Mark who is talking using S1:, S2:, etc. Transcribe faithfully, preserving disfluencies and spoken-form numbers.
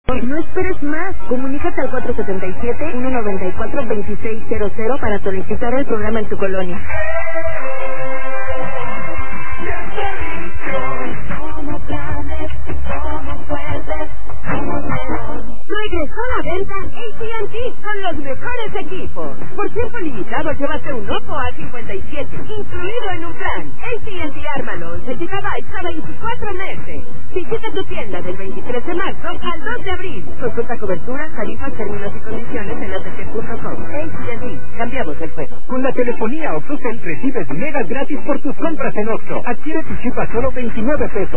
S1: No esperes más. Comunícate al cuatro siete siete, uno nueve cuatro, dos seis cero cero para solicitar el programa en tu colonia.
S2: Somos grandes, somos fuertes, somos mejores.
S1: Regresó a la venta A T and T con los mejores equipos. Por tiempo limitado llévate un Oppo A cincuenta y siete, incluido en un plan. A T and T Ármalo, once gigabytes a veinticuatro meses. Visita tu tienda del veintitrés de marzo al dos de abril. Consulta cobertura, tarifas, términos y condiciones en A T T punto com. A T and T, cambiamos el juego.
S3: Con la telefonía OXXO recibes megas gratis por tus compras en OXXO. Adquiere tu chip a solo veintinueve pesos.